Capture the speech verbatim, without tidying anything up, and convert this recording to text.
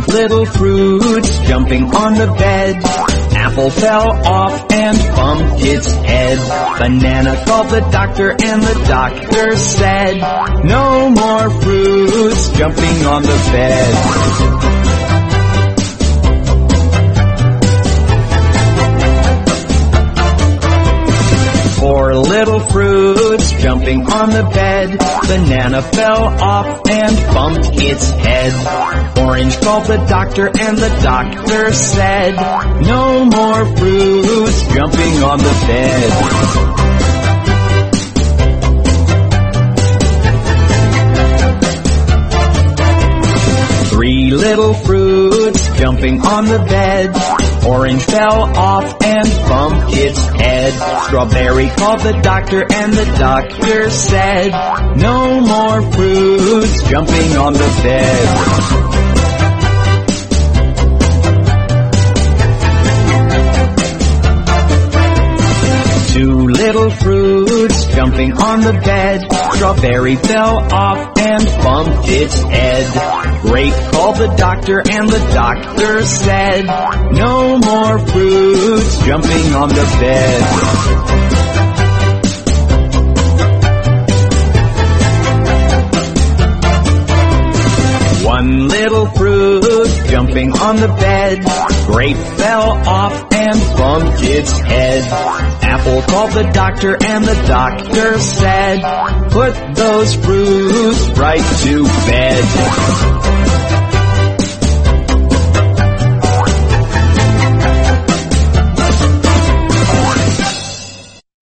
little fruits jumping on the bed. Apple fell off and bumped its head. Banana called the doctor and the doctor said, no more fruits jumping on the bed. Four little fruits jumping on the bed. Banana fell off and bumped its head. Orange called the doctor and the doctor said, no more fruits jumping on the bed. Three little fruits jumping on the bed. Orange fell off and bumped its head. Strawberry called the doctor and the doctor said, no more fruits jumping on the bed. Two little fruits jumping on the bed. Strawberry fell off and bumped its head. Grape called the doctor and the doctor said, no more fruits jumping on the bed. One little fruit jumping on the bed. Grape fell off and bumped its head. Apple called the doctor and the doctor said, put those fruits right to bed.